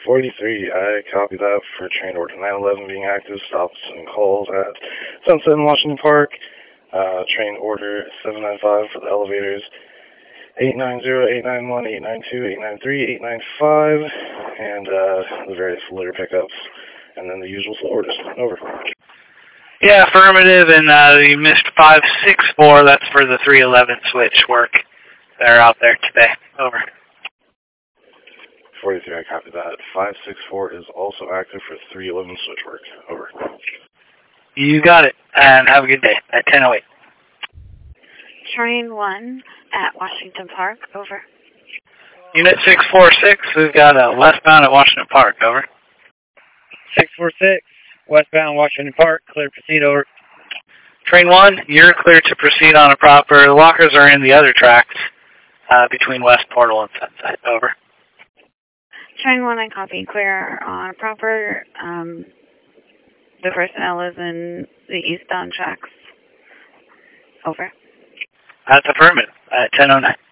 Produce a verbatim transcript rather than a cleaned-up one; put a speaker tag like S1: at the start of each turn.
S1: forty-three, I copy that for train order nine eleven being active, stops and calls at Sunset and Washington Park. Uh, train order seven nine five for the elevators, eight nine zero, eight nine one, eight nine two, eight nine three, eight nine five, and uh, the various litter pickups, and then the usual orders. Over.
S2: Yeah, affirmative, and uh, you missed five six four, that's for the three eleven switch work. They're out there today. Over.
S1: forty-three, I copy that. five six four is also active for three eleven switch work. Over.
S2: You got it, and have a good day at ten oh eight.
S3: Train one at Washington Park. Over.
S2: Unit six four six, we've got a westbound at Washington Park. Over.
S4: six four six, westbound Washington Park, clear to proceed. Over.
S2: Train one, you're clear to proceed on a proper. The lockers are in the other tracks uh, between West Portal and Sunset. Over.
S3: Train one, I copy clear on a proper. Um, the personnel is in the eastbound tracks. Over.
S2: That's affirmative at ten oh nine.